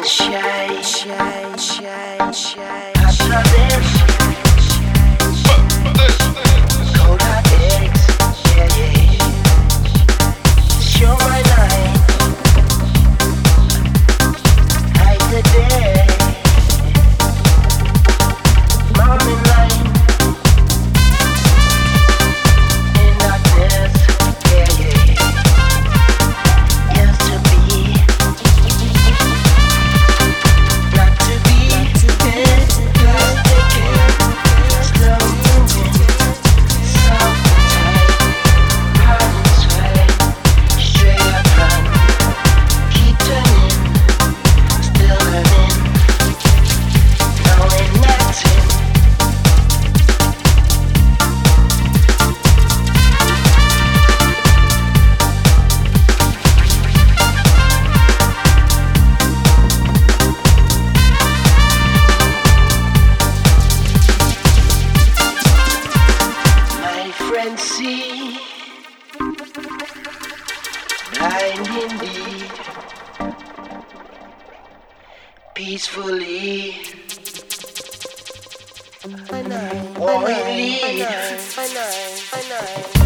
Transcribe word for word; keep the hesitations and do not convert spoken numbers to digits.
Shy, shy, shy, shy. Hot eggs, cold hot eggs, yeah, yeah. Show my line, hide the day. Morning light, in darkness, yeah, yeah. Used to be, not to be, yeah. Just thinking, slow moving, soft and tight, hard and sweat, straight up run, keep turning, still learning, knowing nothing. My friends see, blind indeed, peacefully, I know, I or know, in I lead. know, I know, I know.